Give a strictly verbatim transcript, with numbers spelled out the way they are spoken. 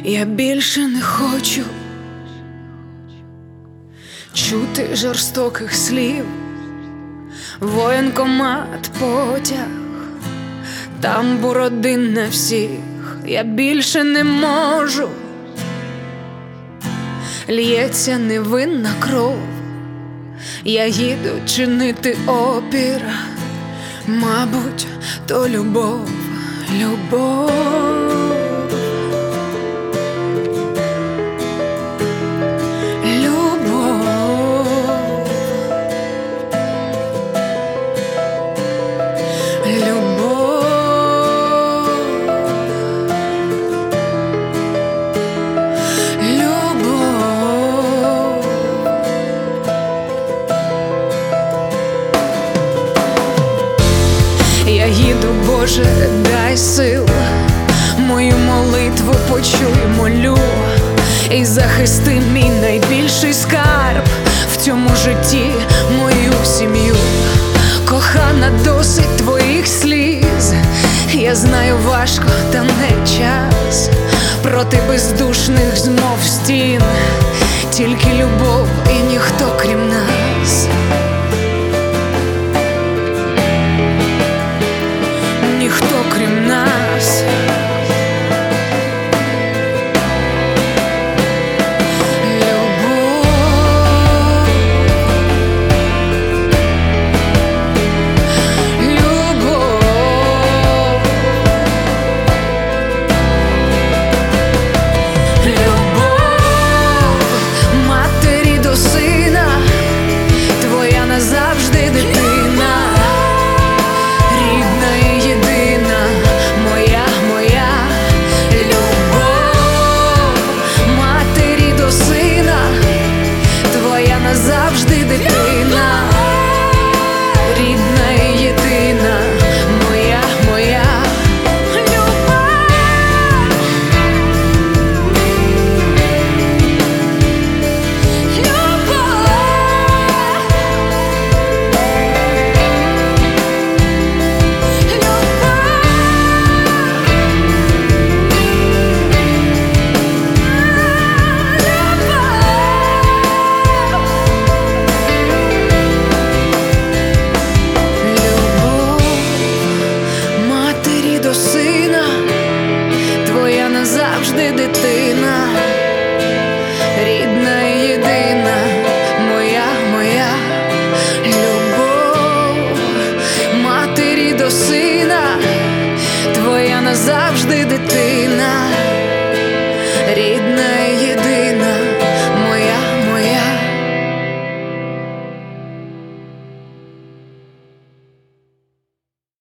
Я більше не хочу чути жорстоких слів. Воєнкомат, потяг, тамбур один на всіх. Я більше не можу, лється невинна кров. Я їду чинити опір, мабуть, то любов, любов. Я їду, Боже, дай сил, мою молитву почуй, молю, і захисти мій найбільший скарб в цьому житті, мою сім'ю. Кохана, досить твоїх сліз, я знаю, важко, та не час проти бездушних змов стін, тільки любов і ніхто крім нас.